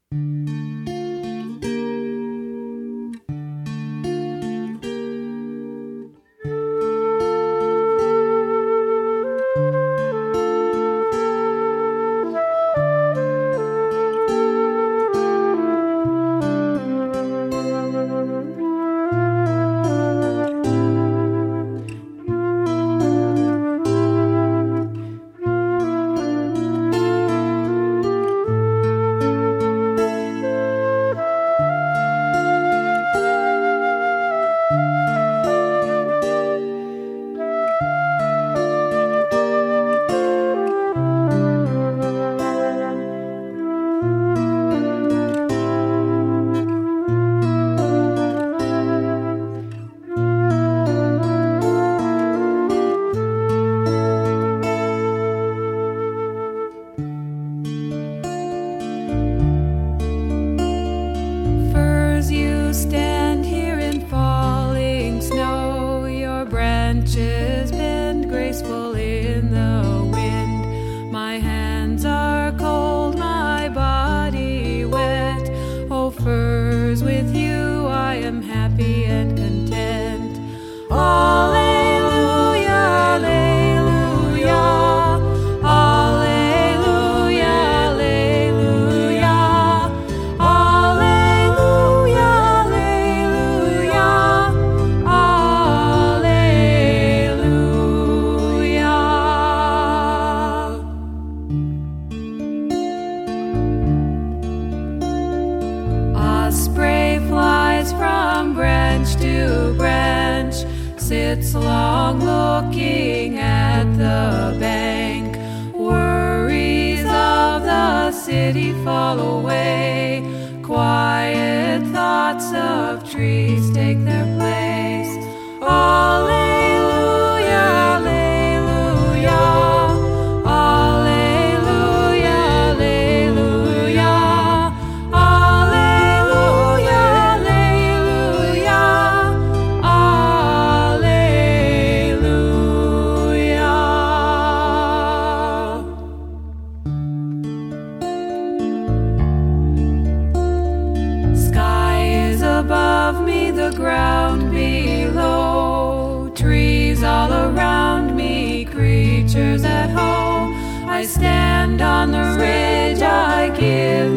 Stand here in falling snow, your branches bend graceful in the wind. My hands are cold, my body wet. Oh, firs, with you I am happy and content. Alleluia, alleluia. Spray flies from branch to branch, sits long looking at the bank. Worries of the city fall away, quiet thoughts of trees take their place. Alleluia, alleluia. Above me, the ground below, trees all around me, creatures at home. I stand on the ridge, I give